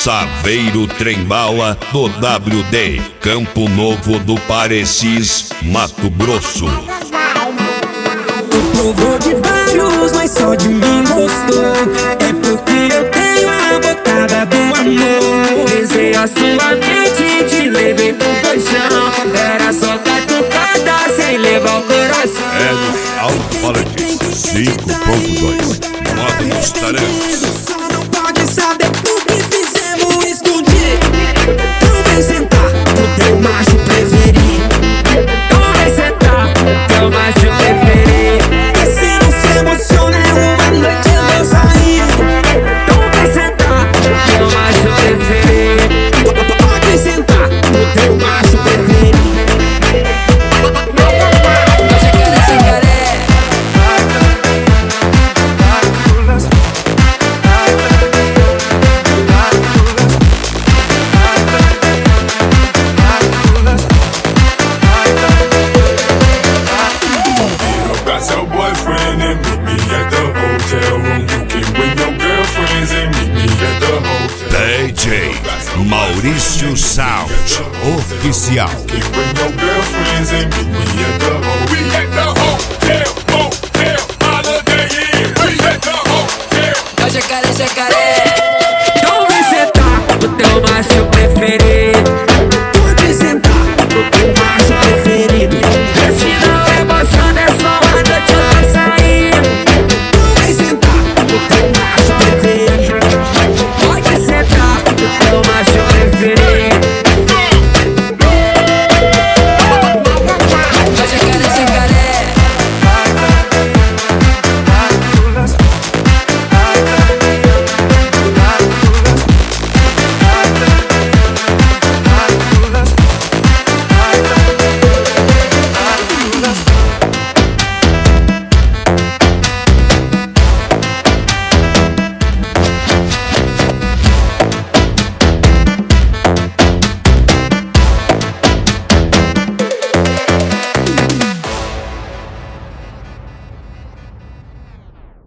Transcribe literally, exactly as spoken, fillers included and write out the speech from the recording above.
Saveiro Trem-Bala do W D, Campo Novo do Parecis, Mato Grosso. Provou de vários, mas só de mim gostou. É porque eu tenho a botada do amor. Besei a sua mente, te levei pro colchão. Era só catucada sem levar o coração. É no alto-falante cinco ponto dois, modo dos talentos. Só não pode saber o que fizemos escondido. Não vem sentar no teu macho preferido. Não vem sentar no teu macho preferido. E se não se emociona é uma noite eu sair. Não vem sentar no teu macho preferido. Pode sentar no teu macho preferido. D J Maurício Sound Oficial. Bring your girlfriends and meet me at the hotel.